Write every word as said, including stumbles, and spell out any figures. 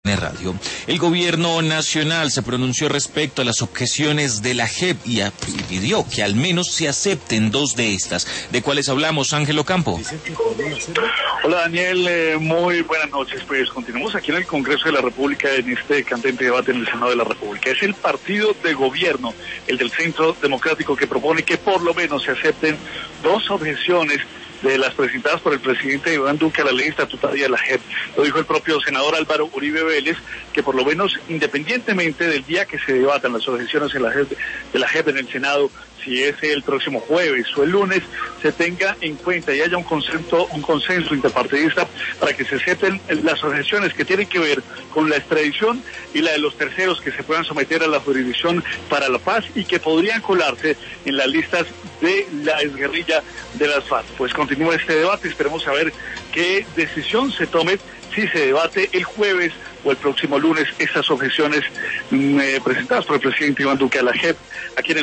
Radio. El gobierno nacional se pronunció respecto a las objeciones de la J E P y, a, y pidió que al menos se acepten dos de estas. ¿De cuáles hablamos, Ángel Ocampo? Hola Daniel, eh, muy buenas noches. Pues continuamos aquí en el Congreso de la República en este candente debate en el Senado de la República. Es el partido de gobierno, el del Centro Democrático, que propone que por lo menos se acepten dos objeciones de las presentadas por el presidente Iván Duque a la ley estatutaria de la J E P. Lo dijo el propio senador Álvaro Uribe Vélez, que por lo menos independientemente del día que se debatan las objeciones en la J E P, de la J E P en el Senado, si es el próximo jueves o el lunes, se tenga en cuenta y haya un consenso, un consenso interpartidista para que se acepten las objeciones que tienen que ver con la extradición y la de los terceros que se puedan someter a la jurisdicción para la paz y que podrían colarse en las listas de la exguerrilla de las FARC. Pues continúa este debate, esperemos saber qué decisión se tome si se debate el jueves o el próximo lunes estas objeciones eh, presentadas por el presidente Iván Duque a la J E P aquí en el